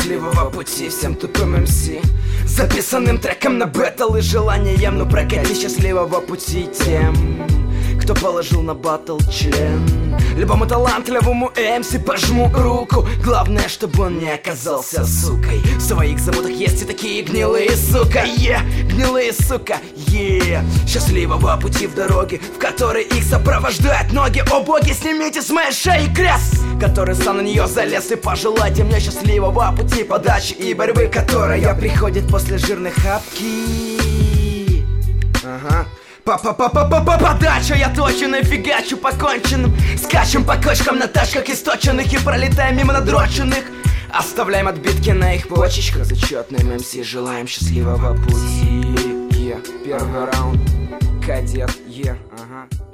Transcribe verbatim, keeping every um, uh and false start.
счастливого пути всем тупым эм си, записанным треком на бэтл и желанием, ну прокати счастливого пути тем, кто положил на баттл член. Любому талантливому эм си пожму руку, главное, чтобы он не оказался сукой. В своих заботах есть и такие гнилые, сука, е, yeah, гнилые, сука, е yeah. Счастливого пути в дороге, в которой их сопровождают ноги. О боги, снимите с моей шеи крест, который сам на нее залез, и пожелайте мне счастливого пути подачи и борьбы, которая приходит после жирной хапки. Ага. Па-па-па-па-па-подача, я точно и фигачу поконченным, скачем по кочкам на тачках источенных и пролетаем мимо надроченных. Оставляем отбитки на их почечках. Зачетным эм си желаем счастливого пути. Е, yeah. Первый ага. раунд. Кадет, е, yeah. ага.